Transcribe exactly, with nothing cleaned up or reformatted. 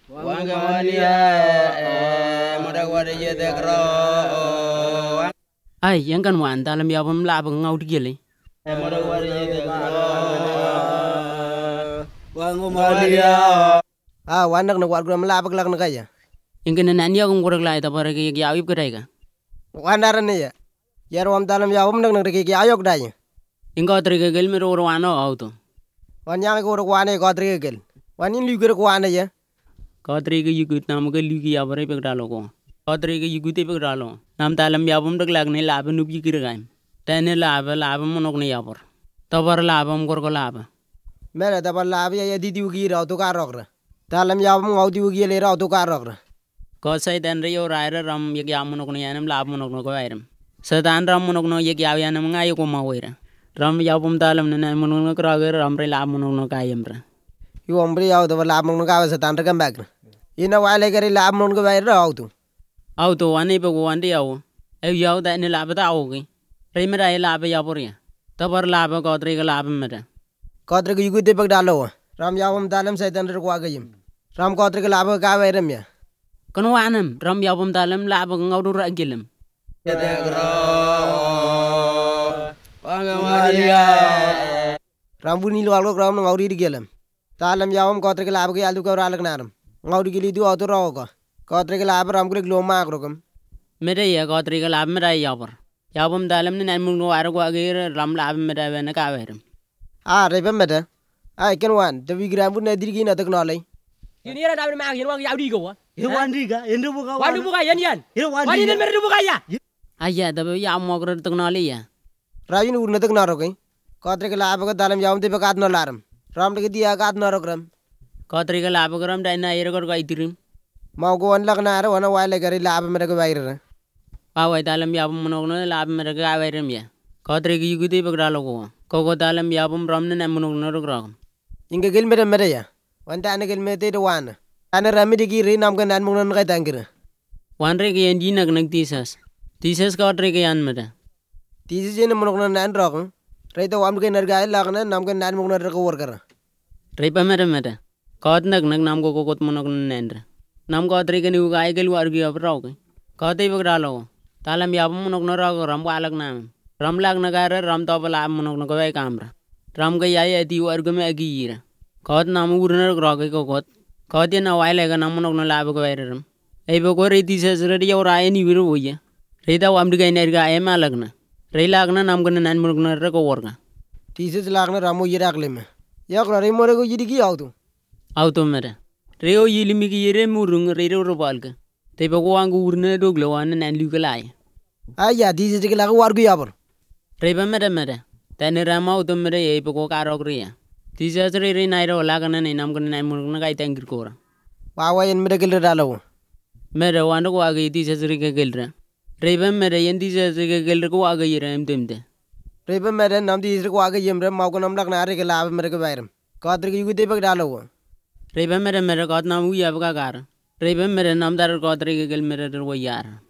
Ai yang kan wan dalam ya pun lab ngau digile. Ah wanak na war gram lab glak na kaya. Ingin nan ya kum kurang lai tapar ke ya ayub kedai ka. Wanaran ne ya. Yar wam dalam ya wam nak nak ke ayok dai. Ingkau terike gel mi ro wano auto. Wan yang ko ro wane ko tri gel. Wan in lu ko wane ya. Kau terike yugut nam ke lu ki ya bare pe dalo ko. Kau terike yugut pe dalo. Nam dalam ya pun dak lag ne lab nu bi kir gaim. Tane lab lab monok ne ya por. Tapar lab am kor ko lab. Mere tapar lab ya di di ki ra to ka rok ra. Dalam ya pun ngau di ki le ra to ka rok ra. Kau sai dan re yo rai ra ram ye ya monok ne yanam lab monok no ko airam. Setan ram monok no ye ya yanam ngai ko ma hoira. Ram ya pun dalam ne na monok no kra ga ram re lab monok no ka yam ra. Yu ombre ya to lab monok no ka setan ra kam bak. Ina wale gari lab monok ko vai ra auto. Auto wane pe ko ande yawo. E yawo da ne lab ta o ki. Re me ra lab ya por ya. Tapar lab ko tre ga lab me ra. Ko tre yu de pak dalo. Ram ya pun dalam setan ra ko agayim. Ram ko tre lab ka vai ram ya. Kono wanam ram ya pun dalam lab ngau du ra gilim. Ram buni lo algo ram ngau ri gilim. Dalam ya pun ko tre lab ke alu ko ra lag naram. Ngau di gili du auto ro ko. Ko tre lab ram ko lo ma ko kam. Mere ya ko tre lab me ra ya por. Ya pun dalam ne nan mun no ar ko agir ram lab me ra ne ka veram. Ah re pe me da. Ai ken wan de wi gram bu ne dir gi na tak no lai. Ini ada dapat mak, ini wang yaudi kau. Ini wandi ka, ini buka Wandi buka yan yan. Ini wandi. Wandi ini merdu buka ya. Aya da ya mo ko tok no le ya. Rayu nu na tak na ro kai. Ko tre lab ko dalam ya um te pe kat no laram. Ram de dia kat no ro gram. Ko tre lab ko ram dai na yer ko ga itirim. Mau ko an lag na ra wana wale gari lab me ko vai ra. Pa wai dalam ya pun monok no lab me ra ga veram ya. Ko tre gi yugut pe dalo ko. Ko ko dalam ya pun ram ne na monok no ro gram. Inga gel me me ra ya. Wanta ane gel me te do wana. Ana rami de gi re nam kan nan mun ka tangir. Wan re ge en di nak nak tisas. Tisas ko tre ge an me ra. Tisi jene mun ko nan ro ko. Re to am ke nar ga lag na nam kan nan mun ro ko wor kar. Re pa me ra me ra. Ko nak nak nam ko ko kot monok nen ra. Nam ko tre ge ni ga ai gel war gi ab ro ko. Ko te pe dalo. Dalam ya pun monok no ro ko ram wa lag nam. Ram lag na ga ra ram to bala monok no ko vai kamra. Ram ga ya ya di war go me agi ra. Ko nam ur na ro ko ko kot. Ko te na wai lega nam monok no lab ko vai ram. Ei be ko re ti se re ya ora ai ni wir wo ya. Re da wam diga ner ga ai ma lag na. Re lag na nam gan nan monok no re ko wor ga. Tisi lag na ramu yira akle me. Ya ko re mo re ko yidi gi auto. Auto me ra. Re o yili mi gi re murung re ro bal ga. Te be ko ang ur na dog lo wan nan lu ga lai. Ai ya tisi ge lag war gu ya bor. Re ba me ra me ra. Ta ne ra ma auto me re ei be ko ka ro re ya. Tisi re re nai ro lag na ne nam gan nan monok no ga tangir ko ra. Wa wa en me gel dalo. Me ra wan ko agi tisi re ge gel ra. Re ba me ra en tisi ge gel ko agi ra em tem te. Re ba me ra nam tisi ko agi yem ra ma ko nam lag na re ge lab me ko vai ram. Ko tre gi te pe dalo. Re ba me ra me ra ko nam u ya ba ga. Re ba me ra nam dar ko tre ge gel me ra ro yar.